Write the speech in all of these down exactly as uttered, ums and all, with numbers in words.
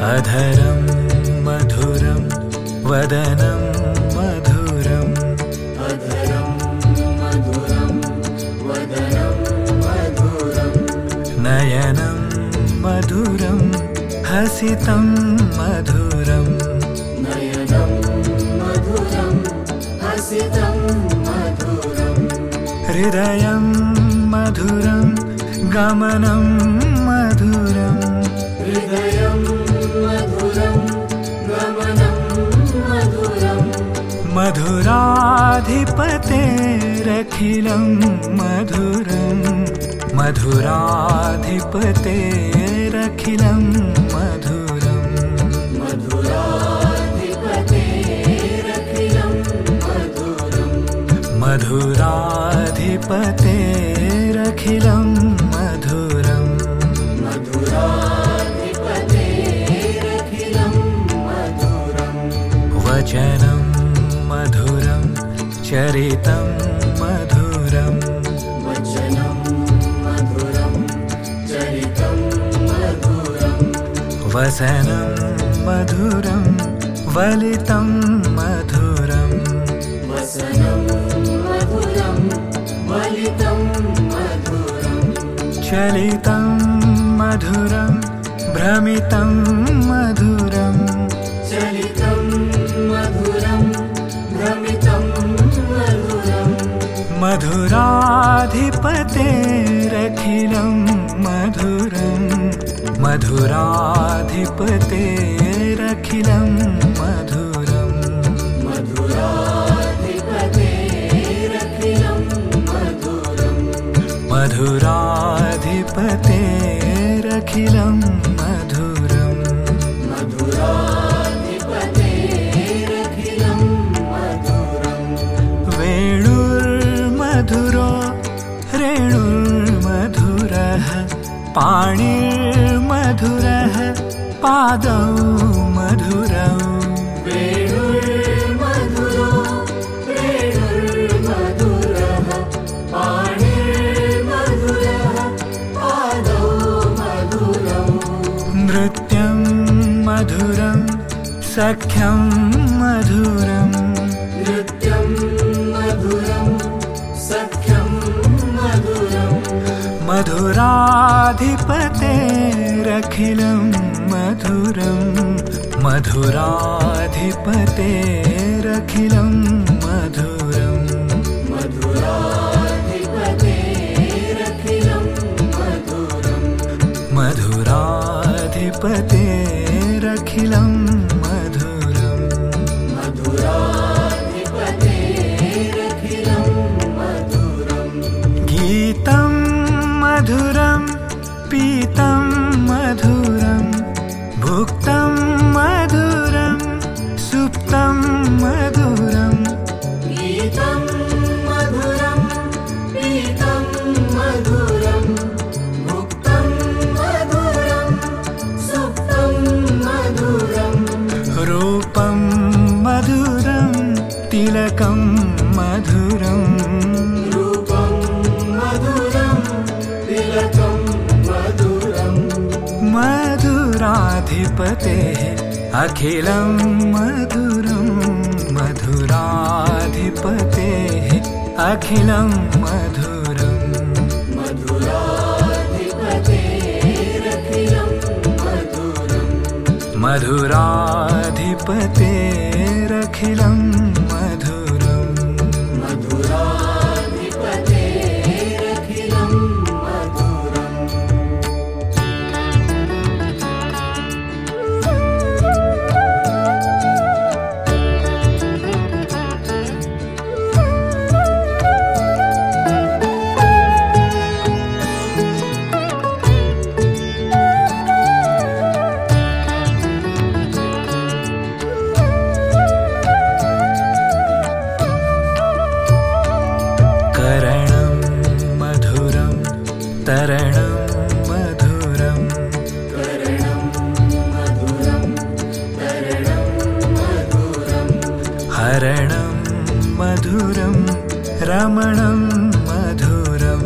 अधरं मधुरं वदनं मधुरम् अधरं मधुरं वदनं मधुरम् नयनं मधुरं हसितं मधुरम् नयनं मधुरं हसितं मधुरम् हृदयं मधुरं गमनं मधुरम् हृदयं मधुरं गमनं मधुरम् मधुराधिपतेरखिलं मधुरम् मधुराधिपतेरखिलं मधुरम् मधुराधिपतेरखिलं मधुरम् मधुराधिपतेरखिलं मधुरम् मधुराधिपतेरखिलं मधुरम् वचनं मधुरं चरितं मधुरम् वचनं मधुरं चरितं मधुरम् वसनं मधुरं वलितं मधुरम् वसनं मधुरं वलितं मधुरम् चलितं मधुरं भ्रमितं मधुरम् चलितं मधुरं भ्रमितं मधुरम् मधुराधिपतेरखिलं मधुरम् मधुराधिपतेरखिलं मधुरम् मधुराधिपतेरखिलं मधुरम् मधुराधिपतेरखिलं मधुरम् मधुराधिपतेरखिलं मधुरम् वेणुर्मधुरो रेणुर्मधुरः पाणिर्मधुरः पादौ मधुरौ वेणुर्मधुरो रेणुर्मधुरः पाणिर्मधुरः पादौ मधुरौ नृत्यं मधुरं सख्यं मधुरम् नृत्यं मधुरं सख्यं मधुरम् मधुराधिपतेरखिलं मधुरम् मधुराधिपतेरखिलं मधुरम् मधुराधिपतेरखिलं मधुरम् मधुराधिपतेरखिलं मधुरम् मधुराधिपतेरखिलं मधुरम् गीतं मधुरं पीतं मधुरं भुक्तं मधुरं सुप्तं मधुरम् गीतं मधुरं पीतं मधुरं भुक्तं मधुरं सुप्तं मधुरम् रूपं मधुरं तिलकं मधुरम् रूपं मधुरं तिलकं मधुरम् मधुराधिपतेः अखिलं मधुरं मधुराधिपतेः अखिलं मधुरम् मधुराधिपतेरखिलं मधुरम् मधुराधिपतेरखिलं मधुरम् मधुराधिपतेरखिलं मधुरम् करणं मधुरं तरणं मधुरम् करणं मधुरं तरणं मधुरम् हरणं मधुरं रमणं मधुरम्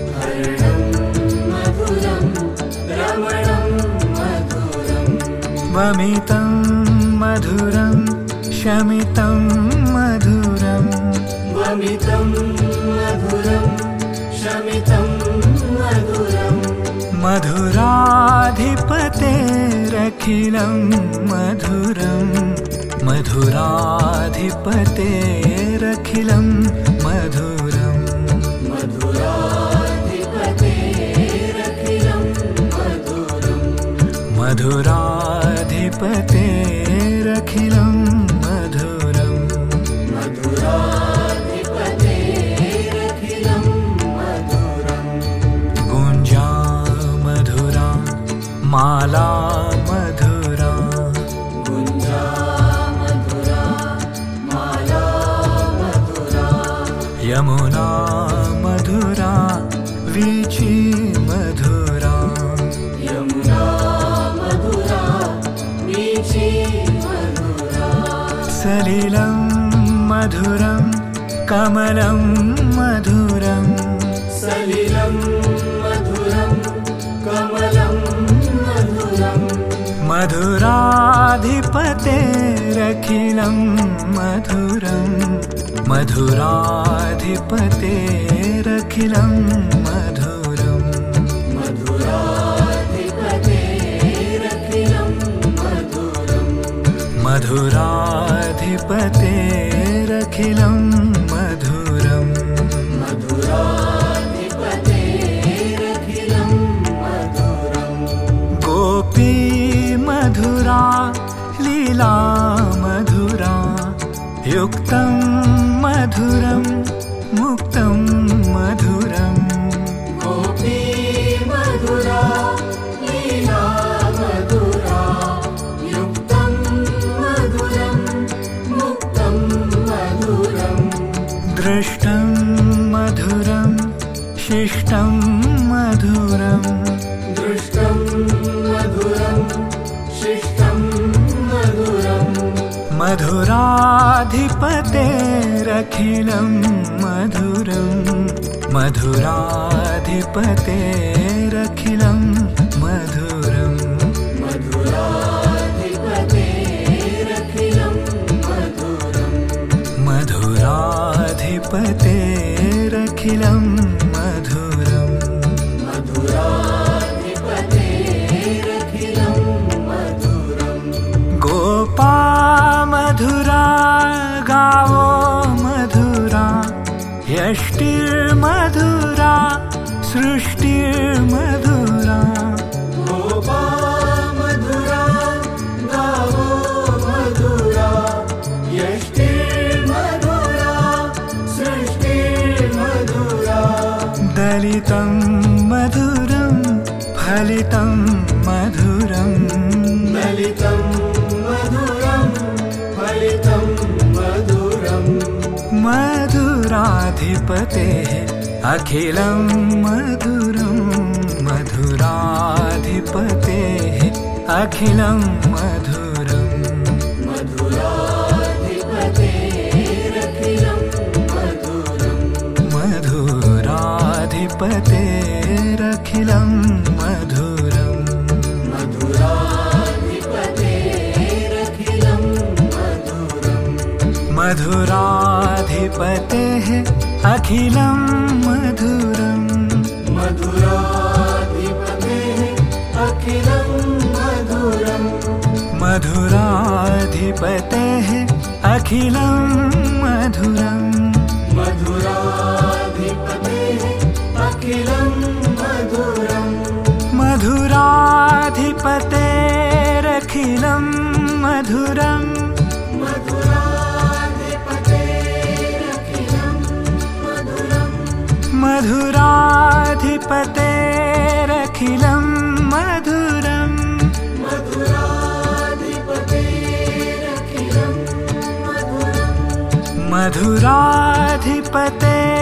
हरणं मधुरं रमणं मधुरम् वमितं मधुरं शमितं मधुरं वमितं मधुरं शमितं मधुरं मधुराधिपतेरखिलं मधुरं मधुराधिपतेरखिलं मधुरं मधुराधिपतेरखिलं मधुरं मधुराधिपतेरखिलं मधुरं मधुराधिपतेरखिलं मधुरं गुञ्जा मधुरा माला मधुरा गुञ्जा मधुरा माला मधुरा यमुना मधुरा वीची मधुरा यमुना मधुरा वीची मधुरा सलिलं मधुरं कमलं मधुरं सलिलं मधुरं कमलं मधुरं मधुराधिपतेरखिलं मधुरं मधुराधिपतेरखिलं मधुरं मधुराधिपतेरखिलं मधुरं मधुराधिपतेरखिलं मधुरं मधुराधिपतेरखिलं मधुरं गोपी मधुरा लीला मधुरा युक्तं मधुरं मुक्तं मधुरं गोपी मधुरा लीला मधुरा युक्तं मधुरं मुक्तं मधुरं दृष्टं मधुरं शिष्टं मधुरं दृष्टं मधुरं शिष्टं मधुरं मधुराधिपतेरखिलं मधुरं मधुराधिपतेरखिलं मधुरं मधुराधिपतेरखिलं मधुरं मधुराधिपतेरखिलं मधुरं मधुराधिपतेरखिलं मधुरं गोपा मधुरा गावो मधुरा यष्टिर्मधुरा सृष्टिर्मधुरा गोपा मधुरा गावो मधुरा यष्टिर्मधुरा सृष्टिर्मधुरा दलितं मधुरं फलितं मधुरं दलितं मधुरं फलितं मधुरं मधुराधिपतेः अखिलं मधुरं मधुराधिपतेः अखिलं मधुरं मधुराधिपतेरखिलं मधुरं मधुराधिपतेरखिलं मधुरं मधुराधिपतेरखिलं मधुरं मधुराधिपतेः अखिलं मधुरं मधुराधिपतेः अखिलं मधुरं मधुराधिपतेः अखिलं मधुरं मधुराधिपतेः अखिलं मधुरं मधुराधिपतेरखिलं मधुरं मधुराधिपतेरखिलं मधुरं मधुराधिपतेरखिलं मधुरं मधुराधिपतेरखिलं मधुरं मधुराधिपते